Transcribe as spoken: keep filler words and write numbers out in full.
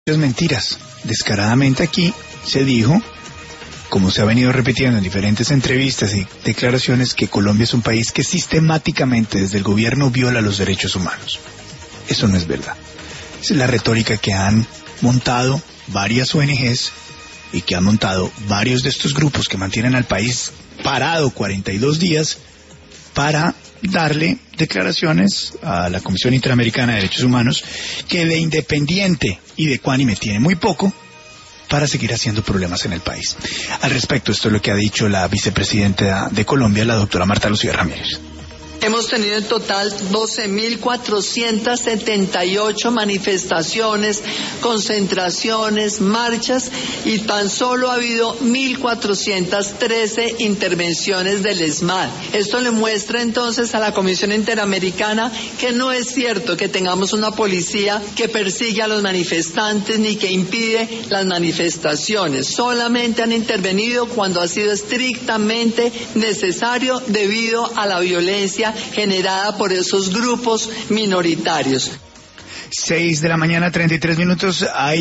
Mentiras. Descaradamente aquí se dijo, como se ha venido repitiendo en diferentes entrevistas y declaraciones, que Colombia es un país que sistemáticamente desde el gobierno viola los derechos humanos. Eso no es verdad. Esa es la retórica que han montado varias O N Ges y que han montado varios de estos grupos que mantienen al país parado cuarenta y dos días para darle declaraciones a la Comisión Interamericana de Derechos Humanos, que de independiente y de cuánime tiene muy poco para seguir haciendo problemas en el país. Al respecto, esto es lo que ha dicho la vicepresidenta de Colombia, la doctora Marta Lucía Ramírez. Hemos tenido en total doce mil cuatrocientas setenta y ocho manifestaciones, concentraciones, marchas, y tan solo ha habido mil cuatrocientas trece intervenciones del ESMAD. Esto le muestra entonces a la Comisión Interamericana que no es cierto que tengamos una policía que persigue a los manifestantes ni que impide las manifestaciones. Solamente han intervenido cuando ha sido estrictamente necesario debido a la violencia generada por esos grupos minoritarios. Seis de la mañana, treinta y tres minutos. Hay